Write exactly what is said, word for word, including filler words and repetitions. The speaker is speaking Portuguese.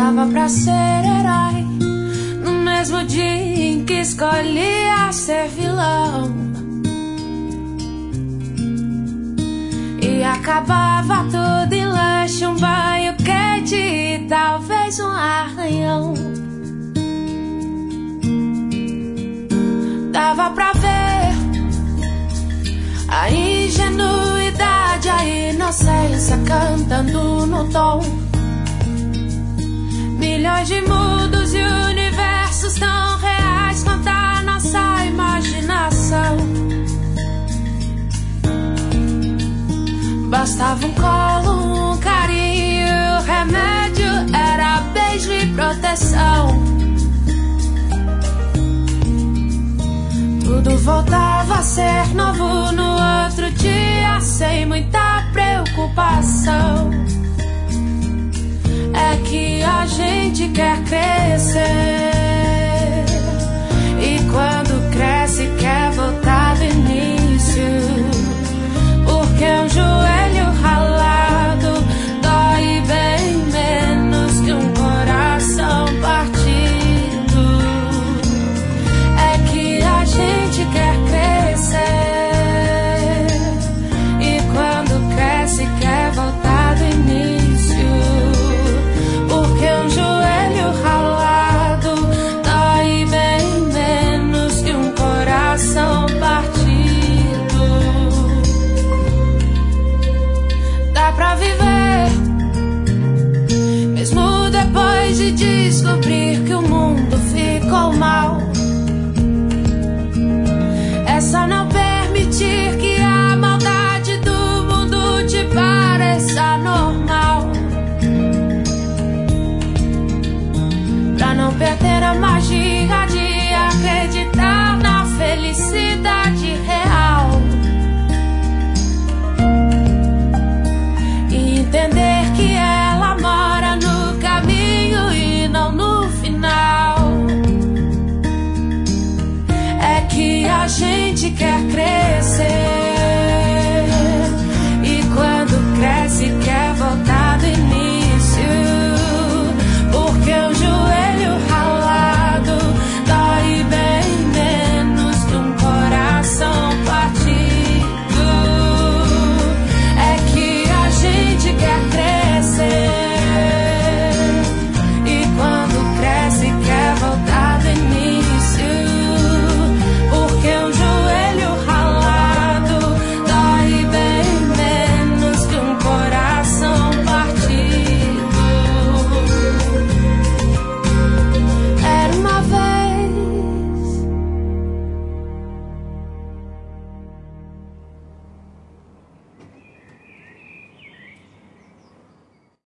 Dava pra ser herói no mesmo dia em que escolhia ser vilão. E acabava tudo em lanche, um banho quente e talvez um arranhão. Dava pra ver a ingenuidade, a inocência cantando no tom. Milhões de mundos e universos tão reais quanto a nossa imaginação. Bastava um colo, um carinho, o remédio era beijo e proteção. Tudo voltava a ser novo no outro dia, sem muita preocupação. É que a gente quer crescer, e quando cresce quer voltar do início, porque um joelho ralado dói bem menos que um coração partido. É que a gente quer crescer, e quando cresce quer voltar do início, porque um joelho ralado dói bem menos que um coração partido. Dá pra viver, mesmo depois de descobrir que o mundo ficou mal. É só não permitir que a maldade do mundo te pareça normal, pra não perder a magia de acreditar na felicidade.